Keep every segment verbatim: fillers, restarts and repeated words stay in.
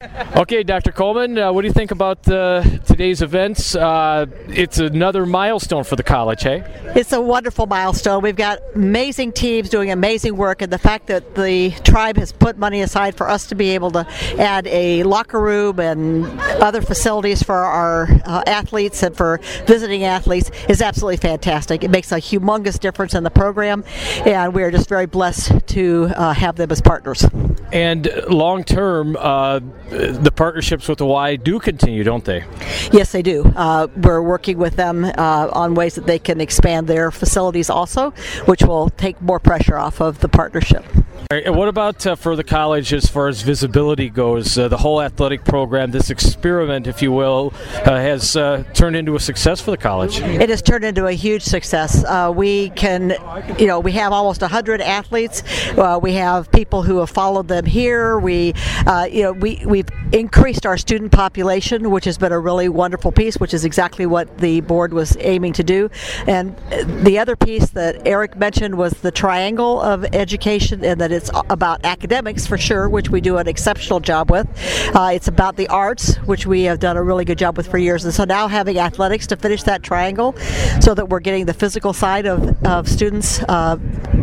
Okay, Doctor Coleman, uh, what do you think about uh, today's events? Uh, it's another milestone for the college, hey? It's a wonderful milestone. We've got amazing teams doing amazing work, and the fact that the tribe has put money aside for us to be able to add a locker room and other facilities for our uh, athletes and for visiting athletes is absolutely fantastic. It makes a humongous difference in the program, and we're just very blessed to uh, have them as partners. And long term, uh, the partnerships with the Y do continue, don't they? Yes, they do. Uh, we're working with them uh, on ways that they can expand their facilities also, which will take more pressure off of the partnership. All right, and what about uh, for the college as far as visibility goes? Uh, the whole athletic program, this experiment, if you will, uh, has uh, turned into a success for the college. It has turned into a huge success. Uh, we can, you know, we have almost one hundred athletes. Uh, we have people who have followed them here. We, uh, you know, we, we've increased our student population, which has been a really wonderful piece, which is exactly what the board was aiming to do. And the other piece that Eric mentioned was the triangle of education, and that it's about academics for sure, which we do an exceptional job with. Uh, it's about the arts, which we have done a really good job with for years. And so now having athletics to finish that triangle so that we're getting the physical side of, of students uh,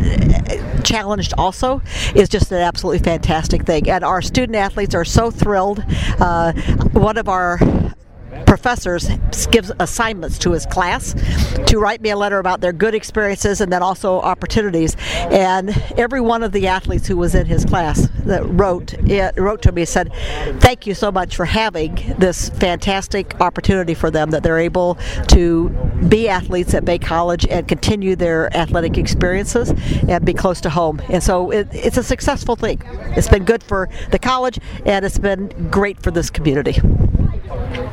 challenged also is just an absolutely fantastic thing. And our student athletes are so thrilled. Uh, one of our professors gives assignments to his class to write me a letter about their good experiences and then also opportunities. And every one of the athletes who was in his class that wrote it wrote to me said, "Thank you so much for having this fantastic opportunity for them, that they're able to be athletes at Bay College and continue their athletic experiences and be close to home." And so it, it's a successful thing. It's been good for the college, and it's been great for this community.